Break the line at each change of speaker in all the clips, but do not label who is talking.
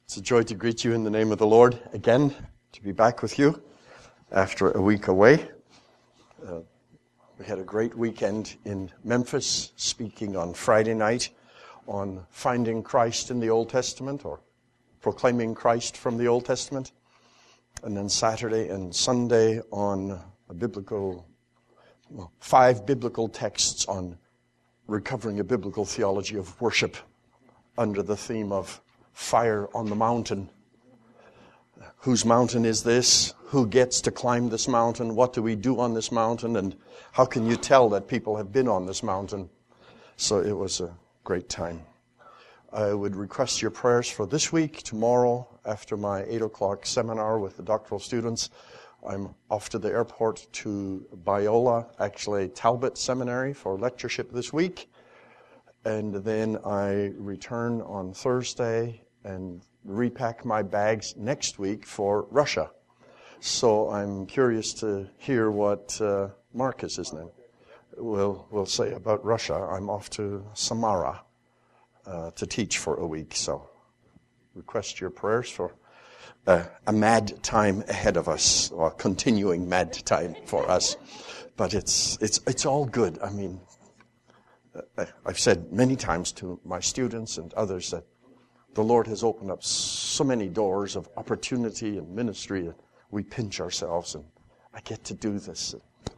It's a joy to greet you in the name of the Lord again, to be back with you after a week away. We had a great weekend in Memphis, speaking on Friday night on finding Christ in the Old Testament, or proclaiming Christ from the Old Testament. And then Saturday and Sunday on five biblical texts on recovering a biblical theology of worship under the theme of fire on the mountain. Whose mountain is this? Who gets to climb this mountain? What do we do on this mountain? And how can you tell that people have been on this mountain? So it was a great time. I would request your prayers for this week. Tomorrow, after my 8 o'clock seminar with the doctoral students, I'm off to the airport to Biola, actually Talbot Seminary, for lectureship this week. And then I return on Thursday and repack my bags next week for Russia. So I'm curious to hear what Marcus, his name, will say about Russia. I'm off to Samara to teach for a week. So request your prayers for a mad time ahead of us, or continuing mad time for us. But it's all good. I mean, I've said many times to my students and others that the Lord has opened up so many doors of opportunity and ministry that we pinch ourselves, and I get to do this.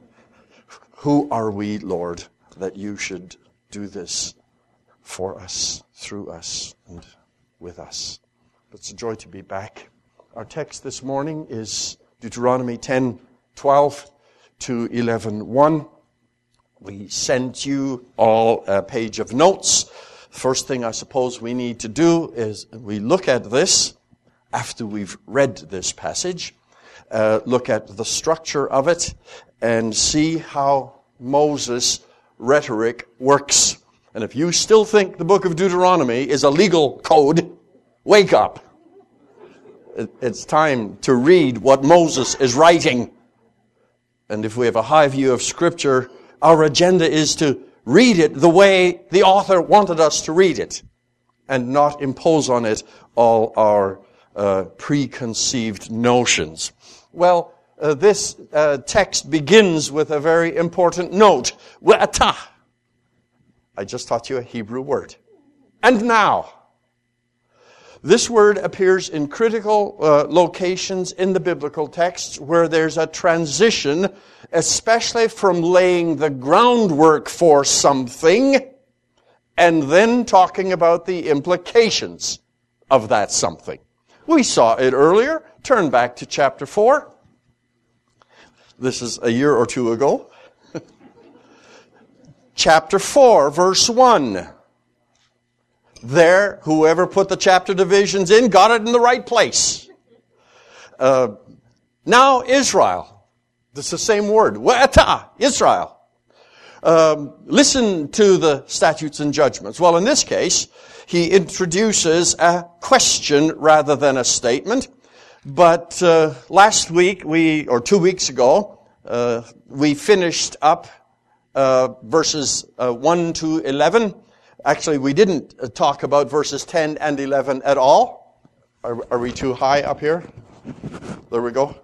Who are we, Lord, that you should do this for us, through us, and with us? But it's a joy to be back. Our text this morning is Deuteronomy 10:12 to 11:1. We sent you all a page of notes. First thing I suppose we need to do is we look at this after we've read this passage, look at the structure of it, and see how Moses' rhetoric works. And if you still think the book of Deuteronomy is a legal code, wake up. It's time to read what Moses is writing. And if we have a high view of Scripture, our agenda is to read it the way the author wanted us to read it, and not impose on it all our preconceived notions. Well, this text begins with a very important note. Wa'ata. I just taught you a Hebrew word. And now. This word appears in critical locations in the biblical text where there's a transition, especially from laying the groundwork for something and then talking about the implications of that something. We saw it earlier. Turn back to chapter 4. This is a year or two ago. Chapter 4, verse 1. There, whoever put the chapter divisions in got it in the right place. Now Israel. This is the same word. Wa'ata, Israel. Listen to the statutes and judgments. Well, in this case, he introduces a question rather than a statement. But last week, 2 weeks ago, we finished up verses 1 to 11. Actually, we didn't talk about verses 10 and 11 at all. Are we too high up here? There we go.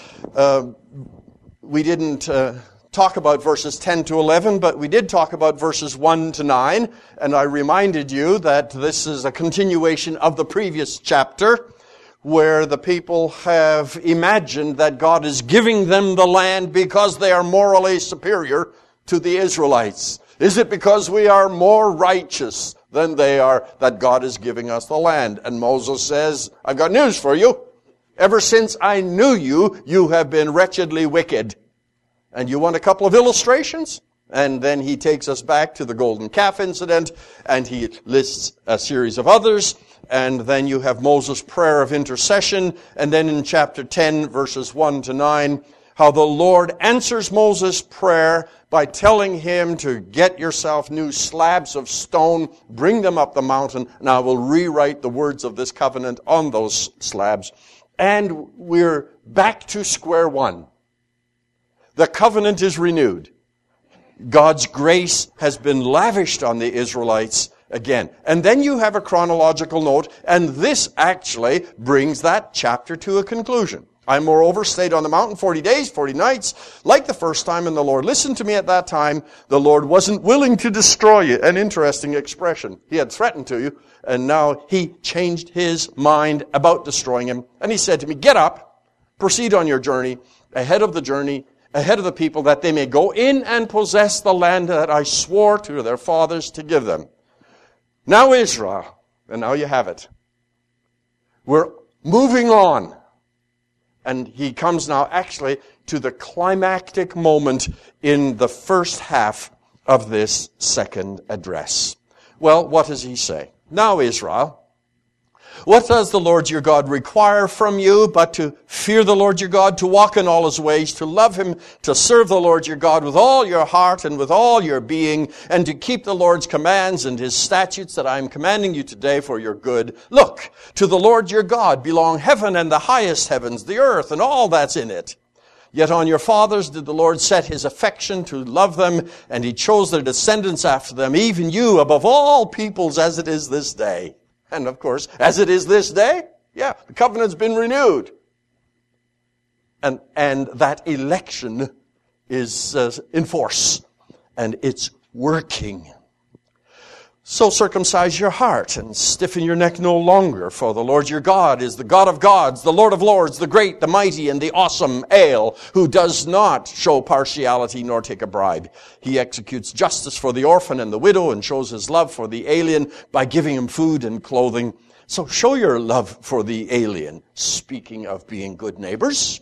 We didn't talk about verses 10 to 11, but we did talk about verses 1 to 9. And I reminded you that this is a continuation of the previous chapter, where the people have imagined that God is giving them the land because they are morally superior to the Israelites. Is it because we are more righteous than they are that God is giving us the land? And Moses says, I've got news for you. Ever since I knew you, you have been wretchedly wicked. And you want a couple of illustrations? And then he takes us back to the golden calf incident, and he lists a series of others. And then you have Moses' prayer of intercession. And then in chapter 10, verses 1 to 9, how the Lord answers Moses' prayer by telling him to get yourself new slabs of stone, bring them up the mountain, and I will rewrite the words of this covenant on those slabs. And we're back to square one. The covenant is renewed. God's grace has been lavished on the Israelites, again. And then you have a chronological note, and this actually brings that chapter to a conclusion. I moreover stayed on the mountain 40 days, 40 nights, like the first time, and the Lord listened to me at that time. The Lord wasn't willing to destroy you. An interesting expression. He had threatened to you, and now he changed his mind about destroying him. And he said to me, get up, proceed on your journey, ahead of the people, that they may go in and possess the land that I swore to their fathers to give them. Now Israel, and now you have it. We're moving on. And he comes now actually to the climactic moment in the first half of this second address. Well, what does he say? Now Israel, what does the Lord your God require from you but to fear the Lord your God, to walk in all his ways, to love him, to serve the Lord your God with all your heart and with all your being, and to keep the Lord's commands and his statutes that I am commanding you today for your good? Look, to the Lord your God belong heaven and the highest heavens, the earth and all that's in it. Yet on your fathers did the Lord set his affection to love them, and he chose their descendants after them, even you above all peoples as it is this day. And of course, as it is this day, the covenant's been renewed. And that election is in force. And it's working. So circumcise your heart and stiffen your neck no longer, for the Lord your God is the God of gods, the Lord of lords, the great, the mighty, and the awesome El, who does not show partiality nor take a bribe. He executes justice for the orphan and the widow and shows his love for the alien by giving him food and clothing. So show your love for the alien, speaking of being good neighbors.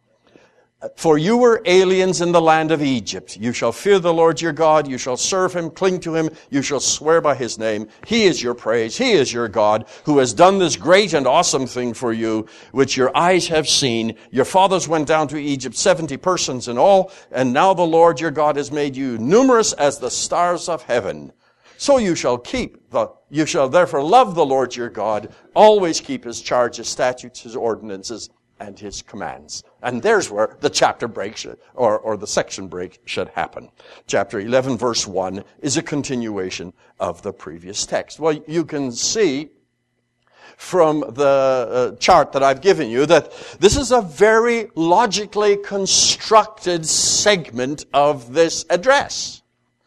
For you were aliens in the land of Egypt. You shall fear the Lord your God. You shall serve him, cling to him. You shall swear by his name. He is your praise. He is your God, who has done this great and awesome thing for you, which your eyes have seen. Your fathers went down to Egypt, 70 persons in all, and now the Lord your God has made you numerous as the stars of heaven. So you shall therefore love the Lord your God, always keep his charges, statutes, his ordinances, and his commands. And there's where the chapter break or the section break should happen. Chapter 11, verse 1 is a continuation of the previous text. Well, you can see from the chart that I've given you that this is a very logically constructed segment of this address.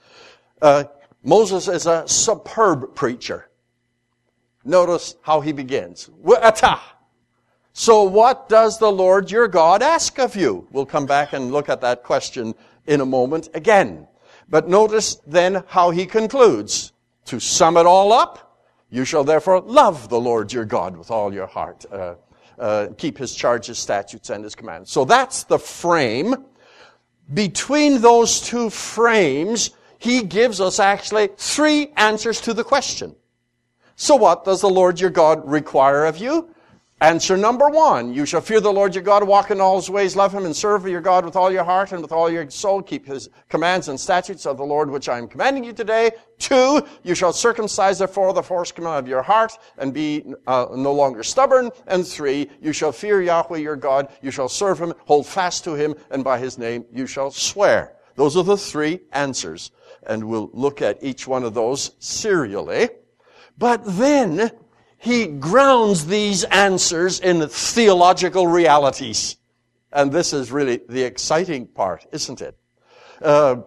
Moses is a superb preacher. Notice how he begins. Wa'ata. So what does the Lord your God ask of you? We'll come back and look at that question in a moment again. But notice then how he concludes. To sum it all up, you shall therefore love the Lord your God with all your heart. Keep his charges, statutes, and his commands. So that's the frame. Between those two frames, he gives us actually 3 answers to the question. So what does the Lord your God require of you? Answer number 1, you shall fear the Lord your God, walk in all his ways, love him, and serve your God with all your heart and with all your soul. Keep his commands and statutes of the Lord, which I am commanding you today. 2, you shall circumcise therefore the foreskin of your heart and be no longer stubborn. And 3, you shall fear Yahweh your God, you shall serve him, hold fast to him, and by his name you shall swear. Those are the 3 answers. And we'll look at each one of those serially. But then he grounds these answers in theological realities. And this is really the exciting part, isn't it? The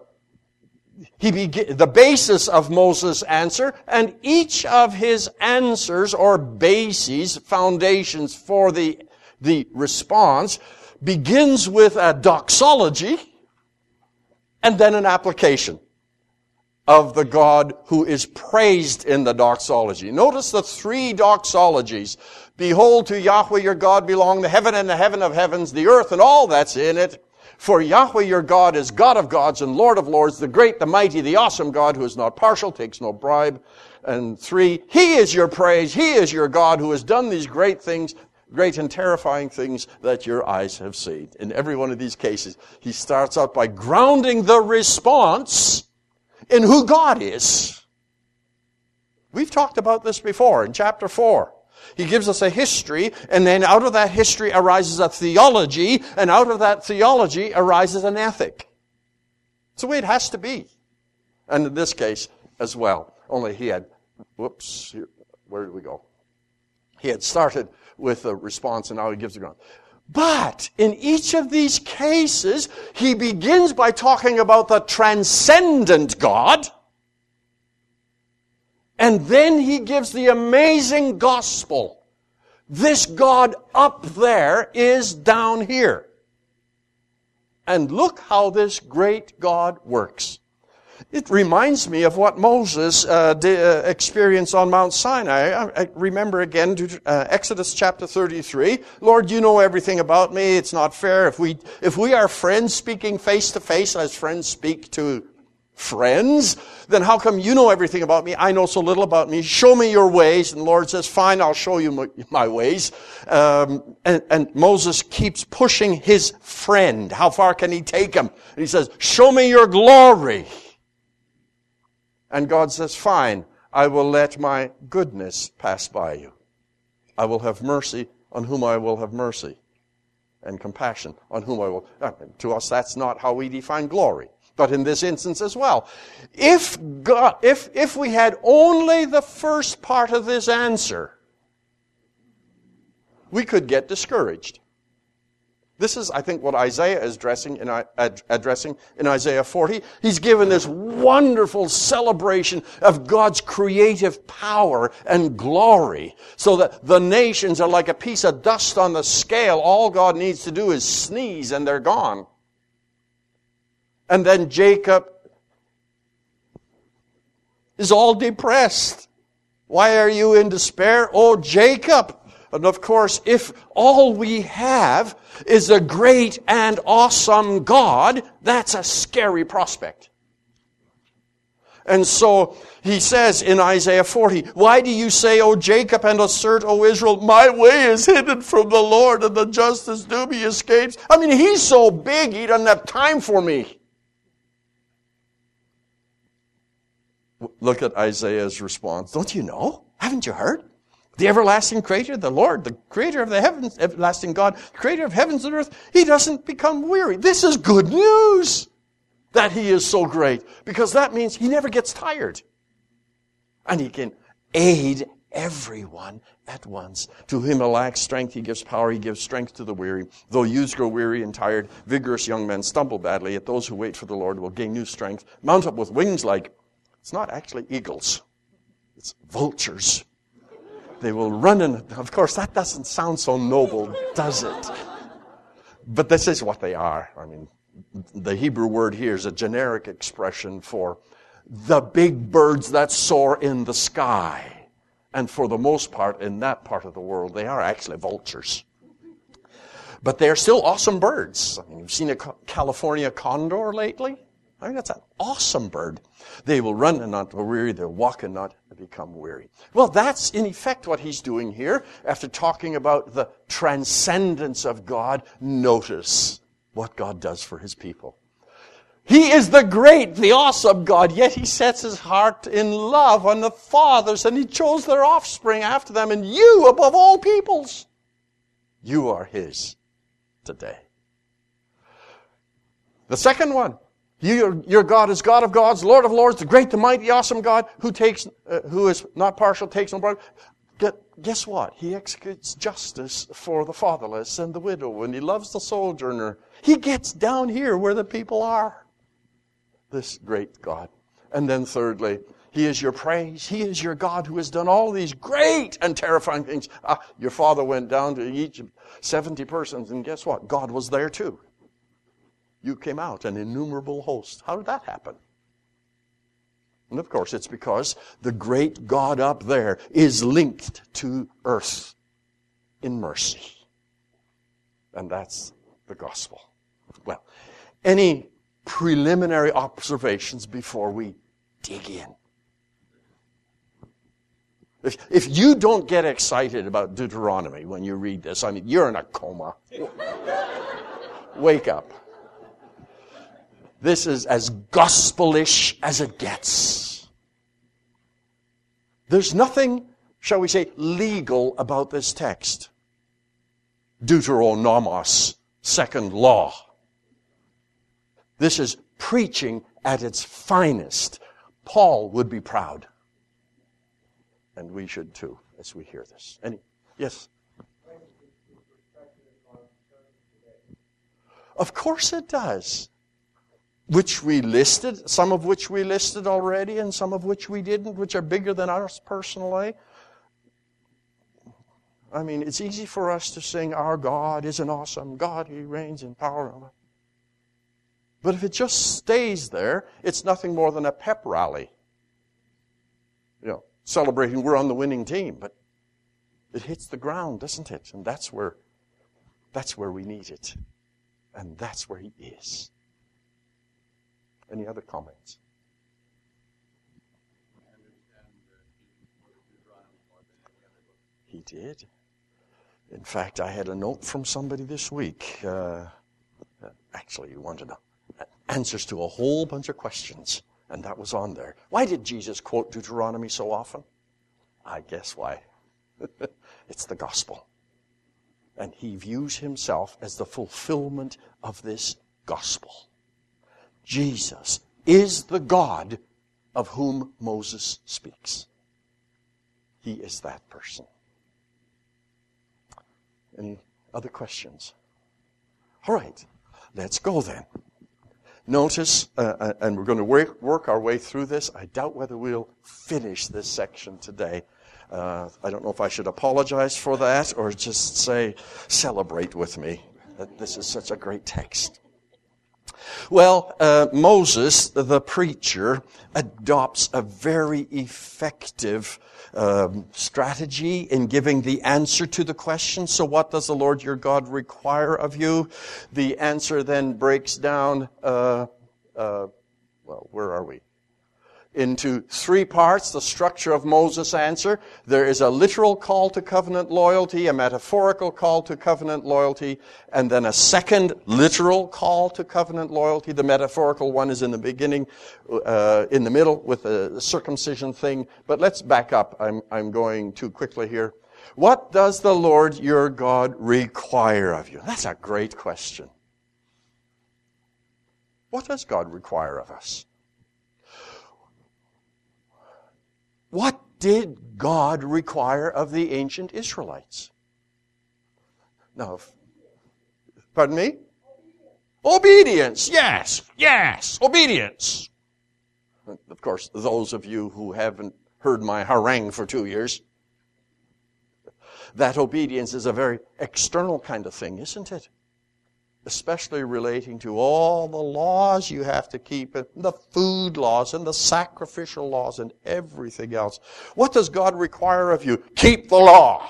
basis of Moses' answer, and each of his answers or bases, foundations for the response, begins with a doxology and then an application of the God who is praised in the doxology. Notice the 3 doxologies. Behold, to Yahweh your God belong the heaven and the heaven of heavens, the earth and all that's in it. For Yahweh your God is God of gods and Lord of lords, the great, the mighty, the awesome God who is not partial, takes no bribe. And 3, he is your praise. He is your God who has done these great things, great and terrifying things that your eyes have seen. In every one of these cases, he starts out by grounding the response in who God is. We've talked about this before in chapter 4. He gives us a history, and then out of that history arises a theology, and out of that theology arises an ethic. It's the way it has to be. And in this case as well, only he had Where did we go? He had started with a response and now he gives a ground. But in each of these cases, he begins by talking about the transcendent God. And then he gives the amazing gospel. This God up there is down here. And look how this great God works. It reminds me of what Moses experienced on Mount Sinai. I remember again Exodus chapter 33. Lord, you know everything about me. It's not fair. If we are friends speaking face to face as friends speak to friends, then how come you know everything about me? I know so little about me. Show me your ways. And the Lord says, fine, I'll show you my ways. And Moses keeps pushing his friend. How far can he take him? And he says, show me your glory. And God says, fine, I will let my goodness pass by you. I will have mercy on whom I will have mercy, and compassion on whom I will. To us, that's not how we define glory. But in this instance as well. If we had only the first part of this answer, we could get discouraged. This is, I think, what Isaiah is addressing in Isaiah 40. He's given this wonderful celebration of God's creative power and glory, so that the nations are like a piece of dust on the scale. All God needs to do is sneeze and they're gone. And then Jacob is all depressed. Why are you in despair, O Jacob? And of course, if all we have is a great and awesome God, that's a scary prospect. And so he says in Isaiah 40, why do you say, O Jacob, and assert, O Israel, my way is hidden from the Lord, and the justice due me escapes? I mean, he's so big, he doesn't have time for me. Look at Isaiah's response. Don't you know? Haven't you heard? The everlasting creator, the Lord, the creator of the heavens, everlasting God, creator of heavens and earth, he doesn't become weary. This is good news that he is so great, because that means he never gets tired. And he can aid everyone at once. To him who lacks strength, he gives power, he gives strength to the weary. Though youths grow weary and tired, vigorous young men stumble badly, yet those who wait for the Lord will gain new strength, mount up with wings like, it's not actually eagles, it's vultures. They will run and, of course, that doesn't sound so noble, does it? But this is what they are. I mean, the Hebrew word here is a generic expression for the big birds that soar in the sky. And for the most part, in that part of the world, they are actually vultures. But they're still awesome birds. I mean, you've seen a California condor lately? I mean, that's an awesome bird. They will run and not be weary. They'll walk and not become weary. Well, that's in effect what he's doing here. After talking about the transcendence of God, notice what God does for his people. He is the great, the awesome God, yet he sets his heart in love on the fathers, and he chose their offspring after them, and you above all peoples. You are his today. The second one. Your God is God of gods, Lord of lords, the great, the mighty, awesome God who is not partial, takes no bribe. Guess what? He executes justice for the fatherless and the widow, and he loves the sojourner. He gets down here where the people are. This great God. And then thirdly, he is your praise. He is your God who has done all these great and terrifying things. Your father went down to Egypt, 70 persons, and guess what? God was there too. You came out, an innumerable host. How did that happen? And of course, it's because the great God up there is linked to earth in mercy. And that's the gospel. Well, any preliminary observations before we dig in? If you don't get excited about Deuteronomy when you read this, I mean, you're in a coma. Wake up. This is as gospelish as it gets. There's nothing, shall we say, legal about this text. Deuteronomos, second law. This is preaching at its finest. Paul would be proud. And we should too, as we hear this. Yes? Of course it does. Some of which we listed already, and some of which we didn't, which are bigger than us personally. I mean, it's easy for us to sing, our God is an awesome God, He reigns in power. But if it just stays there, it's nothing more than a pep rally. Celebrating we're on the winning team, but it hits the ground, doesn't it? And that's where we need it. And that's where He is. Any other comments? He did. In fact, I had a note from somebody this week. Actually, he wanted answers to a whole bunch of questions, and that was on there. Why did Jesus quote Deuteronomy so often? I guess why. It's the gospel. And He views Himself as the fulfillment of this gospel. Jesus is the God of whom Moses speaks. He is that person. Any other questions? All right, let's go then. Notice, and we're going to work our way through this. I doubt whether we'll finish this section today. I don't know if I should apologize for that or just say, celebrate with me that this is such a great text. Well, Moses, the preacher, adopts a very effective strategy in giving the answer to the question. So what does the Lord your God require of you? The answer then breaks down, where are we? Into three parts, the structure of Moses' answer. There is a literal call to covenant loyalty, a metaphorical call to covenant loyalty, and then a second literal call to covenant loyalty. The metaphorical one is in the beginning, in the middle with the circumcision thing. But let's back up. I'm going too quickly here. What does the Lord your God require of you? That's a great question. What does God require of us? What did God require of the ancient Israelites? Now, pardon me? Obedience. Yes, obedience. Of course, those of you who haven't heard my harangue for 2 years, that obedience is a very external kind of thing, isn't it? Especially relating to all the laws you have to keep, and the food laws and the sacrificial laws and everything else. What does God require of you? Keep the law.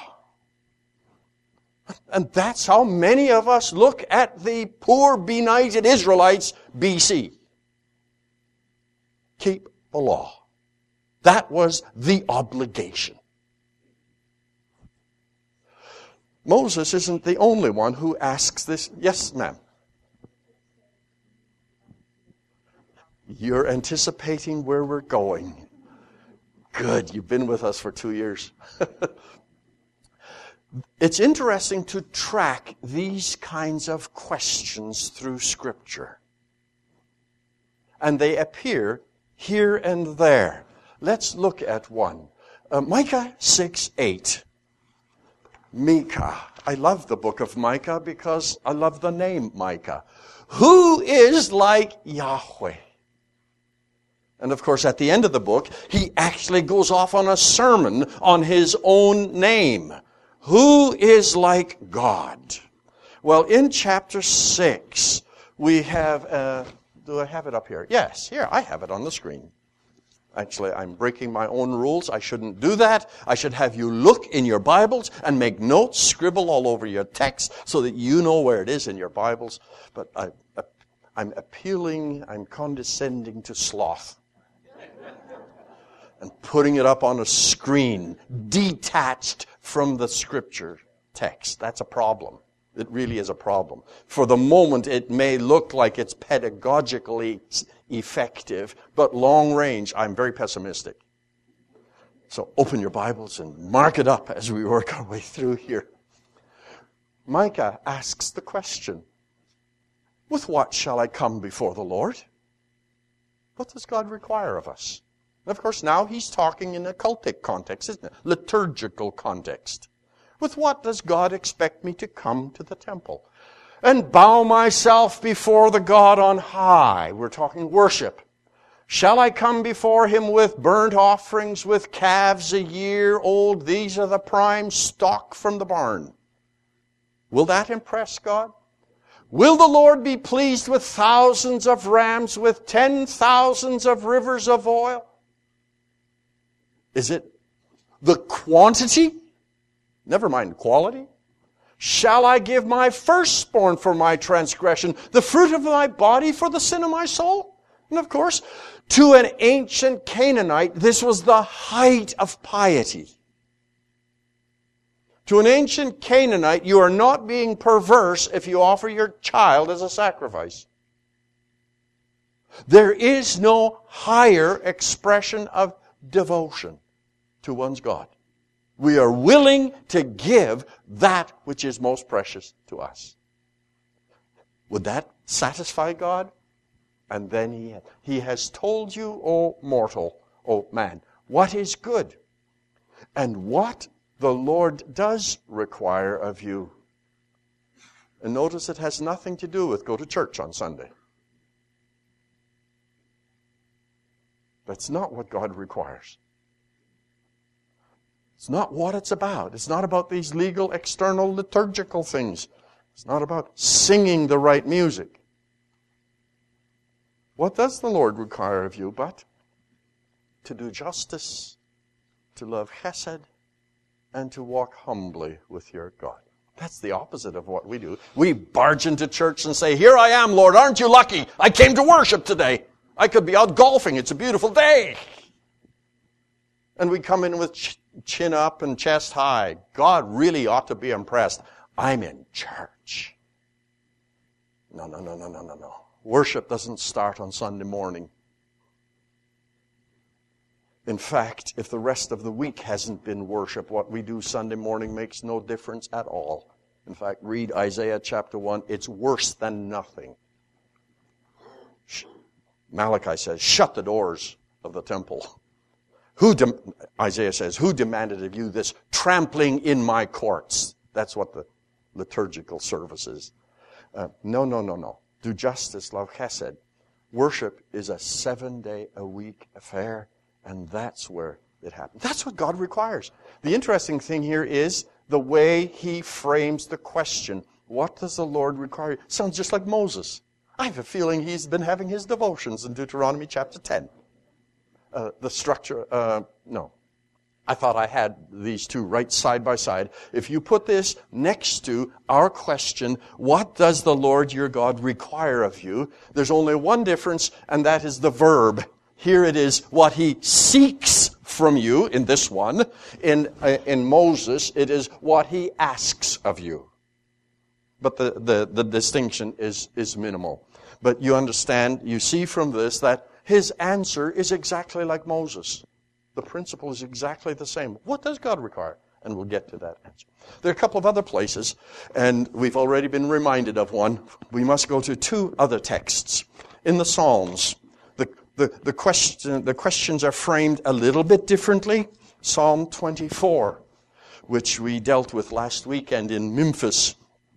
And that's how many of us look at the poor benighted Israelites BC. Keep the law. That was the obligation. Moses isn't the only one who asks this. Yes, ma'am. You're anticipating where we're going. Good, you've been with us for 2 years. It's interesting to track these kinds of questions through Scripture. And they appear here and there. Let's look at one. Micah 6:8. Micah. I love the book of Micah because I love the name Micah. Who is like Yahweh? And of course, at the end of the book, he actually goes off on a sermon on his own name. Who is like God? Well, in chapter 6, we have, do I have it up here? Yes, here, I have it on the screen. Actually, I'm breaking my own rules. I shouldn't do that. I should have you look in your Bibles and make notes, scribble all over your text so that you know where it is in your Bibles. But I'm condescending to sloth. And putting it up on a screen, detached from the Scripture text. That's a problem. It really is a problem. For the moment, it may look like it's pedagogically effective, but long range, I'm very pessimistic. So open your Bibles and mark it up as we work our way through here. Micah asks the question, with what shall I come before the Lord? What does God require of us? Of course, now he's talking in a cultic context, isn't it? Liturgical context. With what does God expect me to come to the temple? And bow myself before the God on high. We're talking worship. Shall I come before him with burnt offerings, with calves a year old? These are the prime stock from the barn. Will that impress God? Will the Lord be pleased with thousands of rams, with 10,000s of rivers of oil? Is it the quantity? Never mind quality. Shall I give my firstborn for my transgression, the fruit of my body for the sin of my soul? And of course, to an ancient Canaanite, this was the height of piety. To an ancient Canaanite, you are not being perverse if you offer your child as a sacrifice. There is no higher expression of devotion to one's God. We are willing to give that which is most precious to us. Would that satisfy God? And then he has told you, O mortal, O man, what is good and what the Lord does require of you. And notice it has nothing to do with go to church on Sunday. That's not what God requires. It's not what it's about. It's not about these legal, external, liturgical things. It's not about singing the right music. What does the Lord require of you but to do justice, to love chesed, and to walk humbly with your God? That's the opposite of what we do. We barge into church and say, "Here I am, Lord, aren't you lucky? I came to worship today. I could be out golfing. It's a beautiful day." And we come in with chin up and chest high. God really ought to be impressed. I'm in church. No. Worship doesn't start on Sunday morning. In fact, if the rest of the week hasn't been worship, what we do Sunday morning makes no difference at all. In fact, read Isaiah chapter 1. It's worse than nothing. Malachi says, "Shut the doors of the temple." Isaiah says, "Who demanded of you this trampling in my courts?" That's what the liturgical service is. No. Do justice, love chesed. Worship is a 7-day-a-week affair, and that's where it happens. That's what God requires. The interesting thing here is the way he frames the question. What does the Lord require? Sounds just like Moses. I have a feeling he's been having his devotions in Deuteronomy chapter 10. The structure, no. I thought I had these two right side by side. If you put this next to our question, what does the Lord your God require of you? There's only one difference, and that is the verb. Here it is what he seeks from you in this one. In Moses, it is what he asks of you. But the distinction is minimal. But you understand, you see from this that his answer is exactly like Moses. The principle is exactly the same. What does God require? And we'll get to that answer. There are a couple of other places, and we've already been reminded of one. We must go to two other texts. In the Psalms, the questions are framed a little bit differently. Psalm 24, which we dealt with last weekend in Memphis,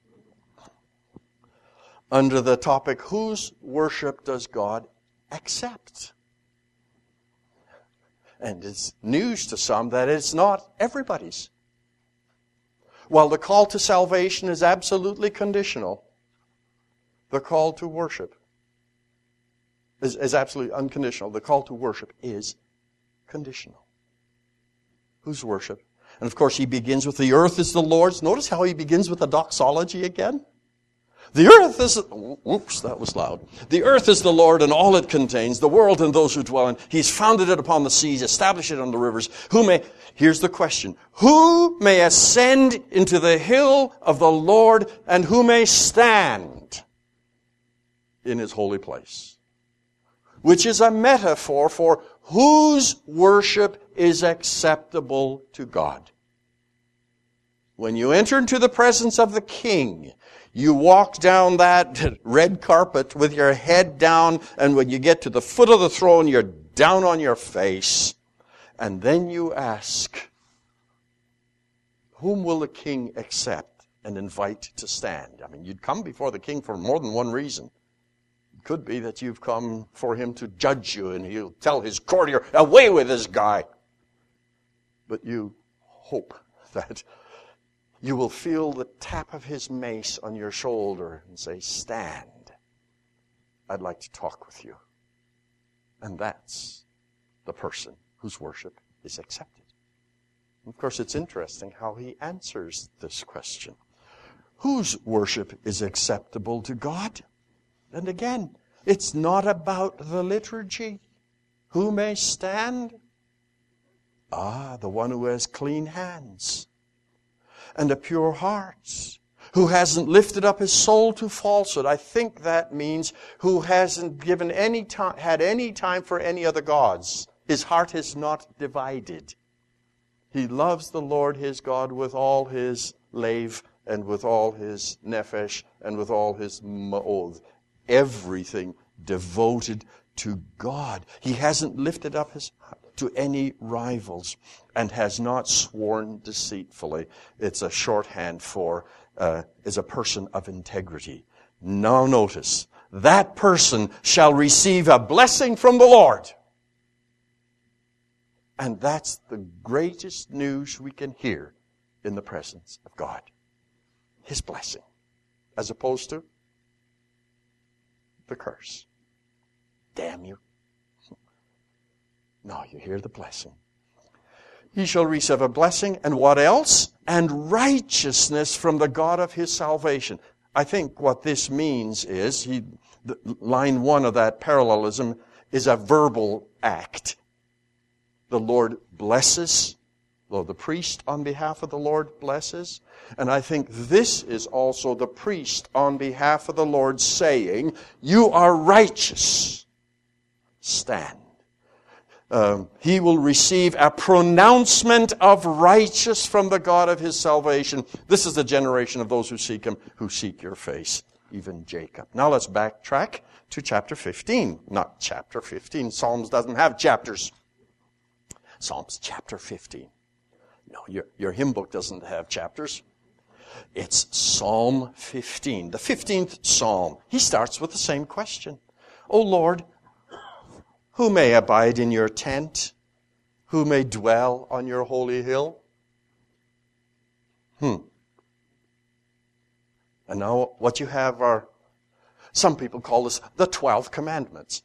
under the topic, whose worship does God accept? And it's news to some that it's not everybody's. While the call to salvation is absolutely conditional, the call to worship is absolutely unconditional. The call to worship is conditional. Whose worship? And of course he begins with the earth is the Lord's. Notice how he begins with a doxology again. The earth is, oops, that was loud. The earth is the Lord and all it contains, the world and those who dwell in. He's founded it upon the seas, established it on the rivers. Here's the question. Who may ascend into the hill of the Lord, and who may stand in his holy place? Which is a metaphor for whose worship is acceptable to God. When you enter into the presence of the King, you walk down that red carpet with your head down, and when you get to the foot of the throne, you're down on your face, and then you ask, whom will the king accept and invite to stand? I mean, you'd come before the king for more than one reason. It could be that you've come for him to judge you, and he'll tell his courtier, away with this guy. But you hope that you will feel the tap of his mace on your shoulder and say, stand. I'd like to talk with you. And that's the person whose worship is accepted. And of course, it's interesting how he answers this question. Whose worship is acceptable to God? And again, it's not about the liturgy. Who may stand? The one who has clean hands and a pure heart, who hasn't lifted up his soul to falsehood. I think that means who hasn't given had any time for any other gods. His heart is not divided. He loves the Lord his God with all his lave and with all his nephesh and with all his ma'od. Everything devoted to God. He hasn't lifted up his heart to any rivals and has not sworn deceitfully. It's a shorthand for is a person of integrity. Now notice, that person shall receive a blessing from the Lord. And that's the greatest news we can hear in the presence of God. His blessing, as opposed to the curse. Damn you. No, you hear the blessing. He shall receive a blessing, and what else? And righteousness from the God of his salvation. I think what this means is, line 1 of that parallelism is a verbal act. The Lord blesses, though the priest on behalf of the Lord blesses. And I think this is also the priest on behalf of the Lord saying, you are righteous. Stand. He will receive a pronouncement of righteous from the God of his salvation. This is the generation of those who seek him, who seek your face, even Jacob. Now let's backtrack to chapter 15. Not chapter 15. Psalms doesn't have chapters. Psalms chapter 15. No, your hymn book doesn't have chapters. It's Psalm 15, the 15th Psalm. He starts with the same question. O Lord, who may abide in your tent? Who may dwell on your holy hill? And now what you have are, some people call this the 12 commandments.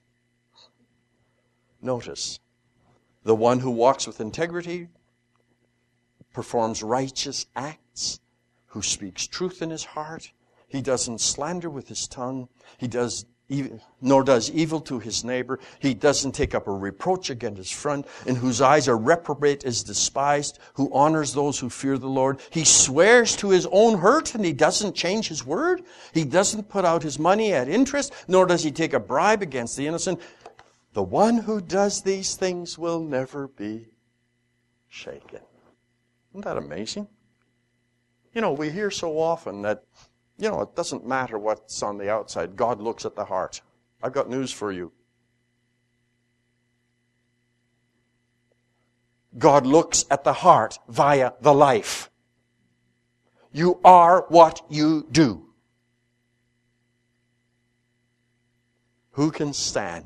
Notice, the one who walks with integrity, performs righteous acts, who speaks truth in his heart, he doesn't slander with his tongue, nor does evil to his neighbor. He doesn't take up a reproach against his friend, in whose eyes a reprobate is despised, who honors those who fear the Lord. He swears to his own hurt, and he doesn't change his word. He doesn't put out his money at interest, nor does he take a bribe against the innocent. The one who does these things will never be shaken. Isn't that amazing? We hear so often that it doesn't matter what's on the outside. God looks at the heart. I've got news for you. God looks at the heart via the life. You are what you do. Who can stand?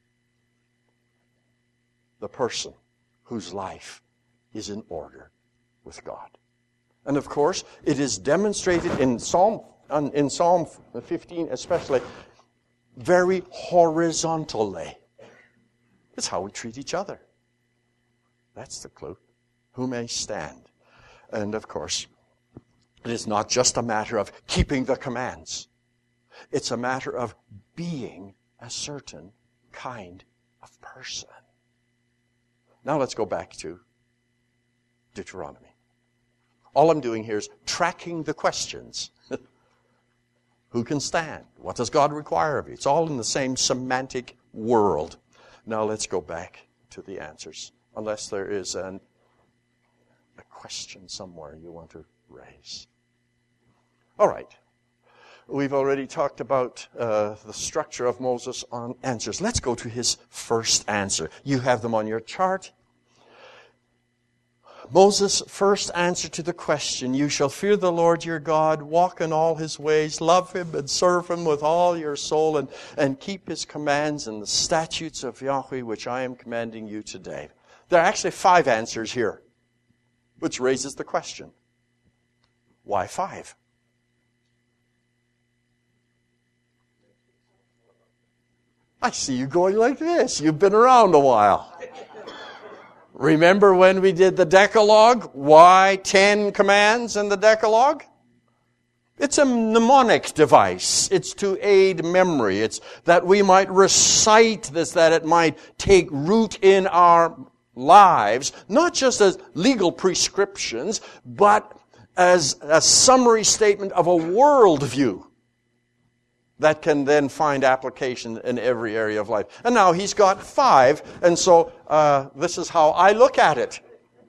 The person whose life is in order with God. And of course, it is demonstrated in Psalm 15 especially, very horizontally. It's how we treat each other. That's the clue. Who may stand? And of course, it is not just a matter of keeping the commands. It's a matter of being a certain kind of person. Now let's go back to Deuteronomy. All I'm doing here is tracking the questions. Who can stand? What does God require of you? It's all in the same semantic world. Now let's go back to the answers. Unless there is a question somewhere you want to raise. All right. we've already talked about the structure of Moses on answers. Let's go to his first answer. You have them on your chart. Moses' first answer to the question, you shall fear the Lord your God, walk in all his ways, love him and serve him with all your soul, and keep his commands and the statutes of Yahweh, which I am commanding you today. There are actually 5 answers here, which raises the question, why 5? I see you going like this. You've been around a while. Remember when we did the Decalogue? Why 10 commands in the Decalogue? It's a mnemonic device. It's to aid memory. It's that we might recite this, that it might take root in our lives, not just as legal prescriptions, but as a summary statement of a worldview that can then find application in every area of life. And now he's got 5, and so this is how I look at it.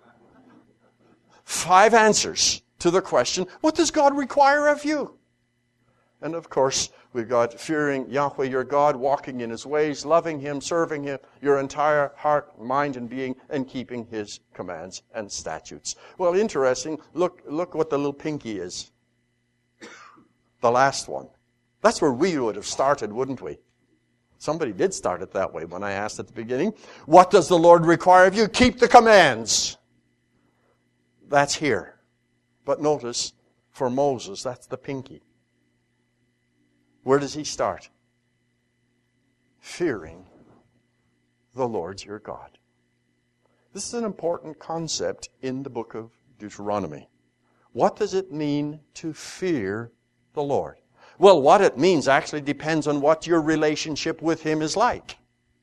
5 answers to the question, what does God require of you? And of course, we've got fearing Yahweh your God, walking in his ways, loving him, serving him, your entire heart, mind, and being, and keeping his commands and statutes. Well, interesting. Look what the little pinky is. The last one. That's where we would have started, wouldn't we? Somebody did start it that way when I asked at the beginning. What does the Lord require of you? Keep the commands. That's here. But notice, for Moses, that's the pinky. Where does he start? Fearing the Lord your God. This is an important concept in the book of Deuteronomy. What does it mean to fear the Lord? Well, what it means actually depends on what your relationship with him is like.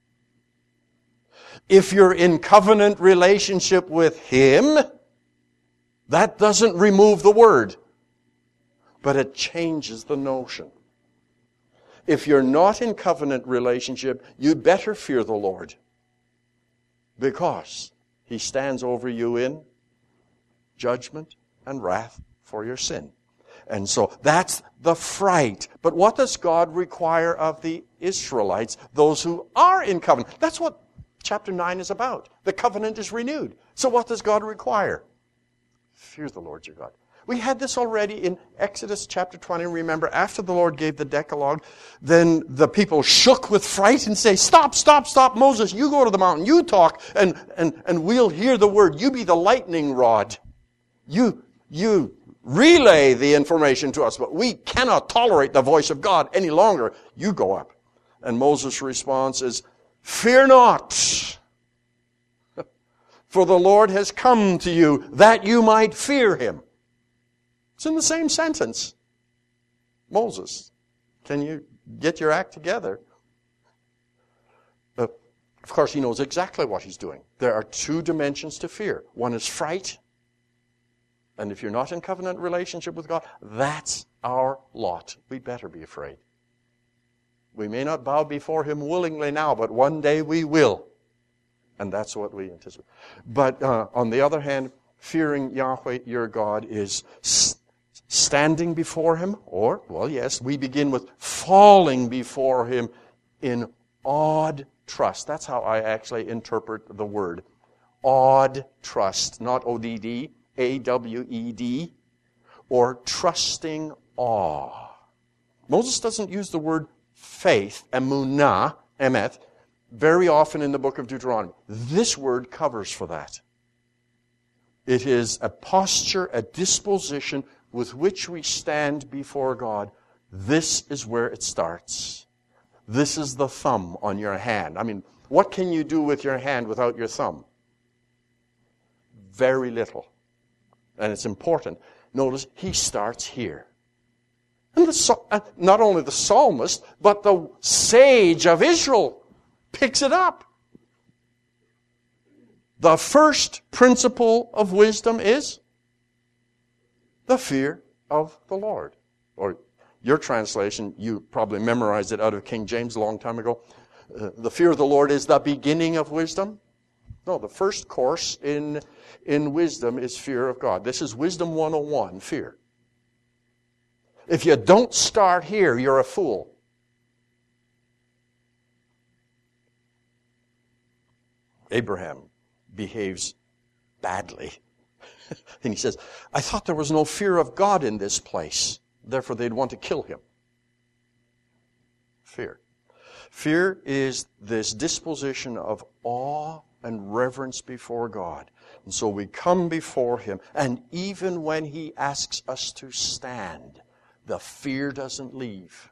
If you're in covenant relationship with him, that doesn't remove the word, but it changes the notion. If you're not in covenant relationship, you'd better fear the Lord, because he stands over you in judgment and wrath for your sin. And so that's the fright. But what does God require of the Israelites, those who are in covenant? That's what chapter 9 is about. The covenant is renewed. So what does God require? Fear the Lord your God. We had this already in Exodus chapter 20. Remember, after the Lord gave the Decalogue, then the people shook with fright and say, stop, Moses, you go to the mountain, you talk, and we'll hear the word. You be the lightning rod. You relay the information to us, but we cannot tolerate the voice of God any longer. You go up. And Moses' response is, fear not, for the Lord has come to you that you might fear him. It's in the same sentence. Moses, can you get your act together? Of course, he knows exactly what he's doing. There are 2 dimensions to fear. One is fright. And if you're not in covenant relationship with God, that's our lot. We'd better be afraid. We may not bow before him willingly now, but one day we will. And that's what we anticipate. But on the other hand, fearing Yahweh your God is standing before him, or, well, yes, we begin with falling before him in awed trust. That's how I actually interpret the word. Awed trust, not O-D-D. A-W-E-D, or trusting awe. Moses doesn't use the word faith, emunah, emet, very often in the book of Deuteronomy. This word covers for that. It is a posture, a disposition with which we stand before God. This is where it starts. This is the thumb on your hand. I mean, what can you do with your hand without your thumb? Very little. And it's important. Notice, he starts here. And not only the psalmist, but the sage of Israel picks it up. The first principle of wisdom is the fear of the Lord. Or your translation, you probably memorized it out of King James a long time ago. The fear of the Lord is the beginning of wisdom. No, the first course in wisdom is fear of God. This is Wisdom 101, fear. If you don't start here, you're a fool. Abraham behaves badly. And he says, I thought there was no fear of God in this place. Therefore, they'd want to kill him. Fear. Fear is this disposition of awe and reverence before God. And so we come before Him, and even when He asks us to stand, the fear doesn't leave.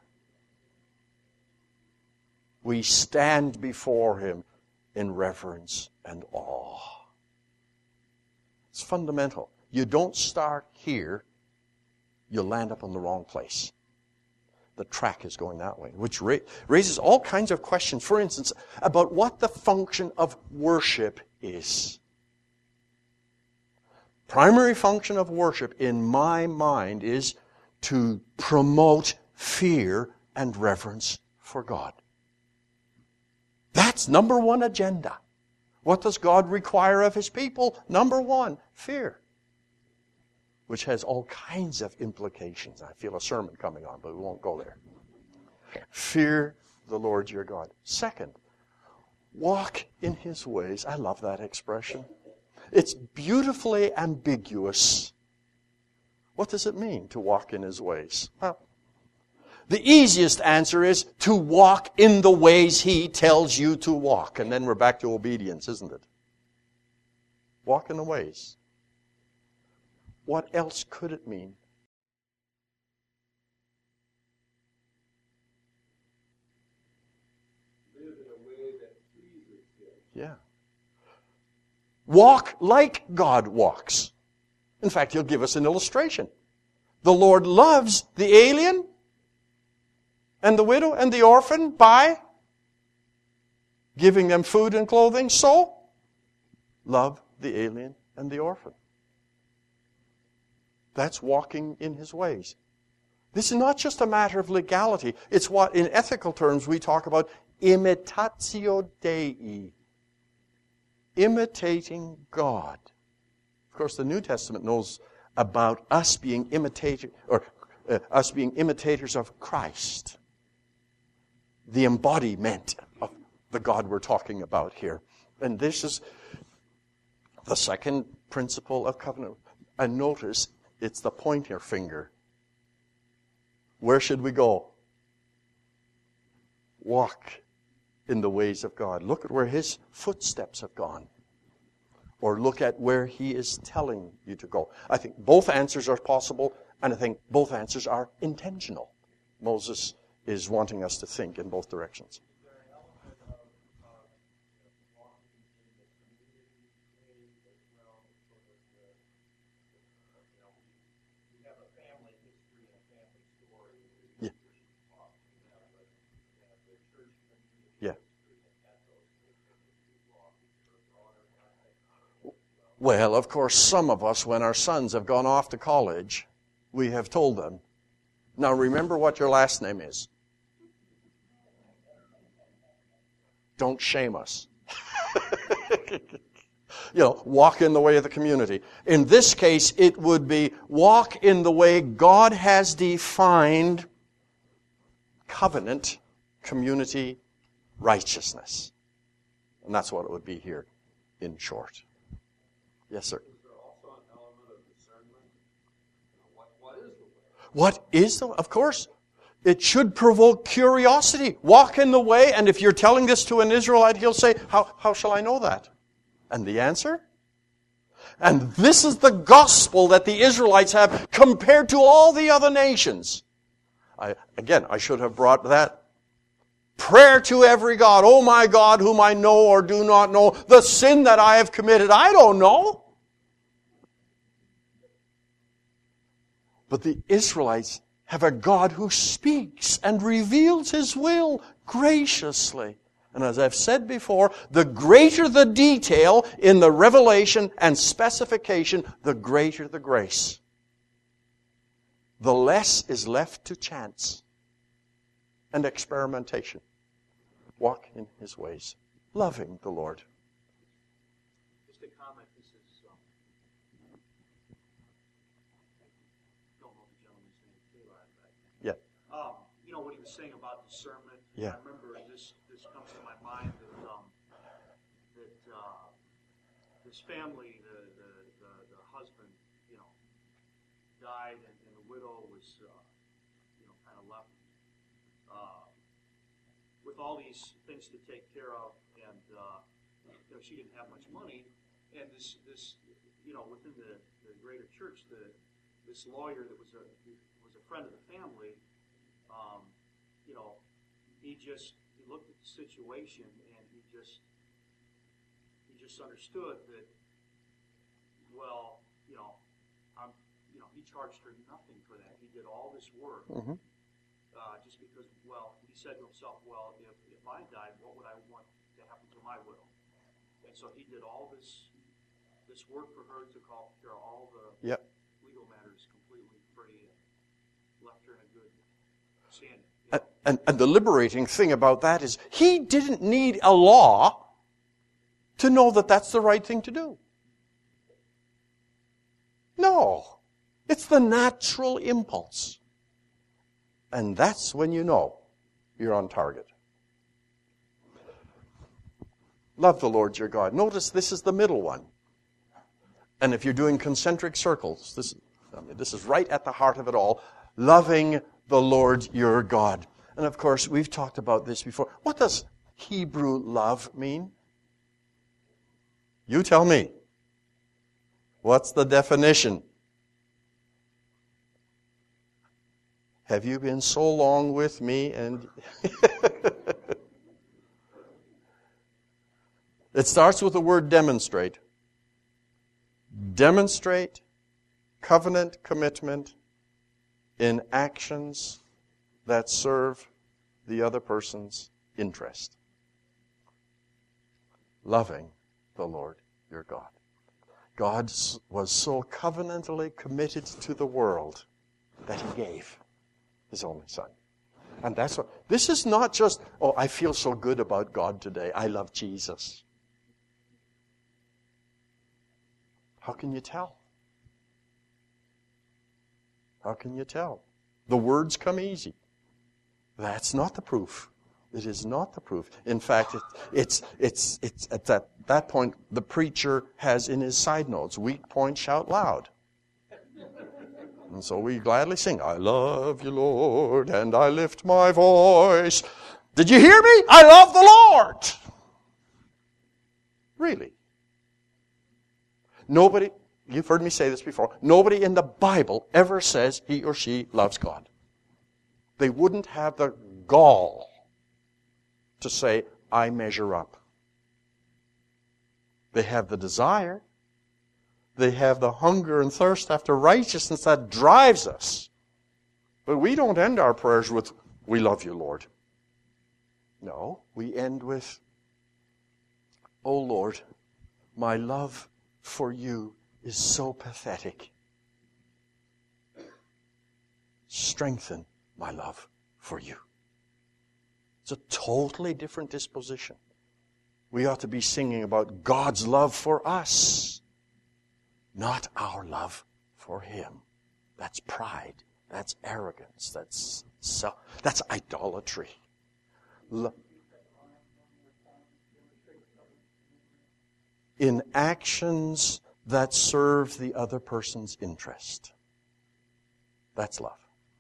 We stand before Him in reverence and awe. It's fundamental. You don't start here, you'll land up in the wrong place. The track is going that way, which raises all kinds of questions, for instance, about what the function of worship is. Primary function of worship, in my mind, is to promote fear and reverence for God. That's number one agenda. What does God require of His people? Number one, fear. Which has all kinds of implications. I feel a sermon coming on, but we won't go there. Fear the Lord your God. Second, walk in His ways. I love that expression. It's beautifully ambiguous. What does it mean to walk in His ways? Well, the easiest answer is to walk in the ways He tells you to walk. And then we're back to obedience, isn't it? Walk in the ways. What else could it mean?
Live in a way that pleases Him.
Yeah. Walk like God walks. In fact, He'll give us an illustration. The Lord loves the alien and the widow and the orphan by giving them food and clothing. So, love the alien and the orphan. That's walking in His ways. This is not just a matter of legality. It's what, in ethical terms, we talk about imitatio Dei. Imitating God. Of course, the New Testament knows about us being imitators of Christ. The embodiment of the God we're talking about here. And this is the second principle of covenant. And notice, it's the pointer finger. Where should we go? Walk in the ways of God. Look at where His footsteps have gone. Or look at where He is telling you to go. I think both answers are possible, and I think both answers are intentional. Moses is wanting us to think in both directions. Well, of course, some of us, when our sons have gone off to college, we have told them, now remember what your last name is. Don't shame us. Walk in the way of the community. In this case, it would be walk in the way God has defined covenant, community, righteousness. And that's what it would be here, in short. Yes, sir.
Is there also an element of discernment? What is the way?
What is the way? Of course. It should provoke curiosity. Walk in the way, and if you're telling this to an Israelite, he'll say, how shall I know that? And the answer? And this is the gospel that the Israelites have compared to all the other nations. I should have brought that. Prayer to every God. Oh my God, whom I know or do not know. The sin that I have committed, I don't know. But the Israelites have a God who speaks and reveals His will graciously. And as I've said before, the greater the detail in the revelation and specification, the greater the grace. The less is left to chance and experimentation. Walk in His ways, loving the Lord.
Just a comment. This is don't know the gentleman's name too. I was saying about discernment,
Yeah.
I remember this comes to my mind that this family, the husband, died, and the widow was, kind of left with all these things to take care of, and she didn't have much money, and this within the greater church, this lawyer that was a friend of the family, he looked at the situation, and he just understood that, he charged her nothing for that. He did all this work just because, he said to himself, if I died, what would I want to happen to my widow? And so he did all this work for her, took care of all the legal matters completely free, and left her in a good standing.
And the liberating thing about that is he didn't need a law to know that that's the right thing to do. No. It's the natural impulse. And that's when you know you're on target. Love the Lord your God. Notice this is the middle one. And if you're doing concentric circles, this is right at the heart of it all. Loving the Lord your God. And of course, we've talked about this before. What does Hebrew love mean? You tell me. What's the definition? Have you been so long with me and... It starts with the word demonstrate. Demonstrate covenant commitment in actions that serve the other person's interest. Loving the Lord your God. God was so covenantally committed to the world that He gave His only Son. And that's what, this is not just, I feel so good about God today. I love Jesus. How can you tell? How can you tell? The words come easy. That's not the proof. It is not the proof. In fact, it's at that point the preacher has in his side notes, weak point, shout loud. And so we gladly sing, I love you, Lord, and I lift my voice. Did you hear me? I love the Lord. Really. Nobody, you've heard me say this before, nobody in the Bible ever says he or she loves God. They wouldn't have the gall to say, I measure up. They have the desire. They have the hunger and thirst after righteousness that drives us. But we don't end our prayers with, we love you, Lord. No, we end with, oh Lord, my love for you is so pathetic. Strengthen my love for you. It's a totally different disposition. We ought to be singing about God's love for us, not our love for Him. That's pride. That's arrogance. That's idolatry. In actions that serve the other person's interest. That's love.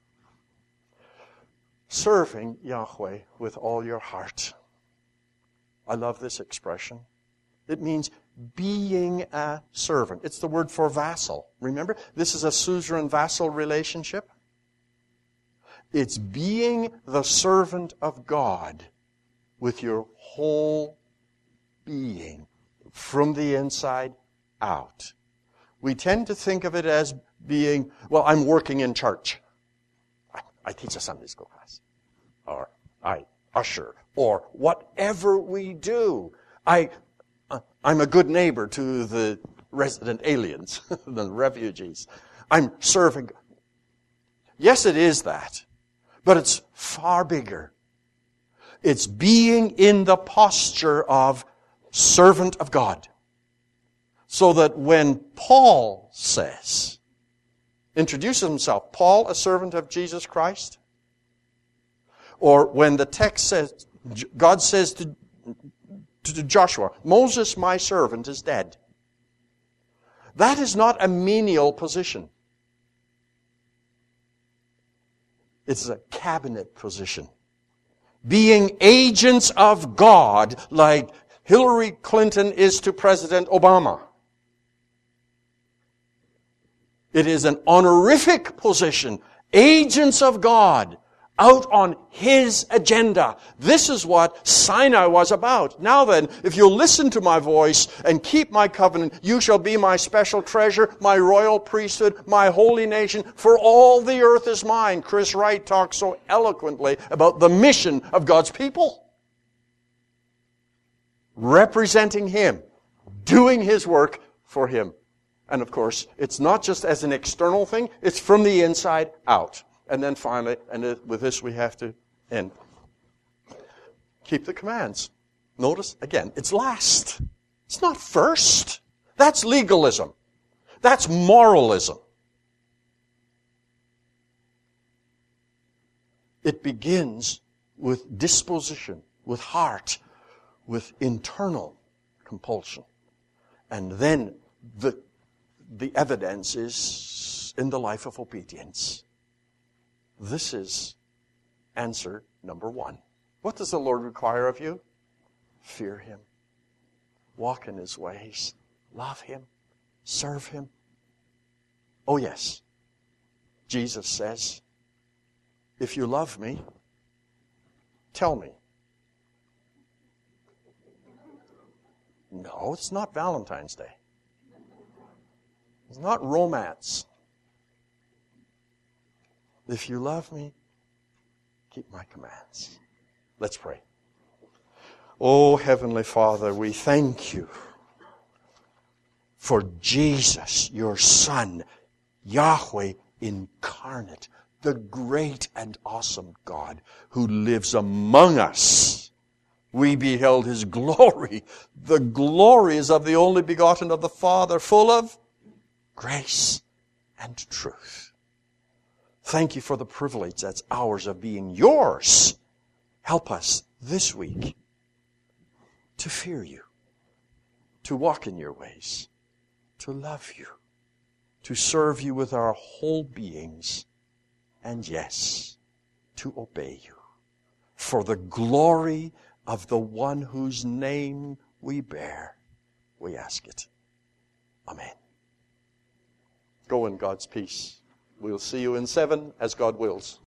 Serving Yahweh with all your heart. I love this expression. It means being a servant. It's the word for vassal. Remember, this is a suzerain-vassal relationship. It's being the servant of God with your whole being, from the inside out. We tend to think of it as being, I'm working in church. I teach a Sunday school class. Or I usher. Or whatever we do. I'm a good neighbor to the resident aliens, the refugees. I'm serving. Yes, it is that. But it's far bigger. It's being in the posture of servant of God. So that when Paul introduces himself, Paul, a servant of Jesus Christ, Or when the text says, God says to Joshua, Moses, my servant, is dead. That is not a menial position. It's a cabinet position. Being agents of God like Hillary Clinton is to President Obama. It is an honorific position. Agents of God out on His agenda. This is what Sinai was about. Now then, if you'll listen to my voice and keep my covenant, you shall be my special treasure, my royal priesthood, my holy nation, for all the earth is mine. Chris Wright talks so eloquently about the mission of God's people. Representing Him, doing His work for Him. And of course, it's not just as an external thing, it's from the inside out. And then finally, and with this we have to end, keep the commands. Notice, again, it's last. It's not first. That's legalism. That's moralism. It begins with disposition, with heart, with internal compulsion. And then the evidence is in the life of obedience. This is answer number 1. What does the Lord require of you? Fear Him. Walk in His ways. Love Him. Serve Him. Oh yes. Jesus says, if you love me, tell me. No, it's not Valentine's Day. It's not romance. If you love me, keep my commands. Let's pray. Oh, Heavenly Father, we thank you for Jesus, your Son, Yahweh incarnate, the great and awesome God who lives among us. We beheld His glory. The glory is of the only begotten of the Father, full of grace and truth. Thank you for the privilege that's ours of being yours. Help us this week to fear you, to walk in your ways, to love you, to serve you with our whole beings, and yes, to obey you. For the glory of the one whose name we bear, we ask it. Amen. Go in God's peace. We'll see you in 7 as God wills.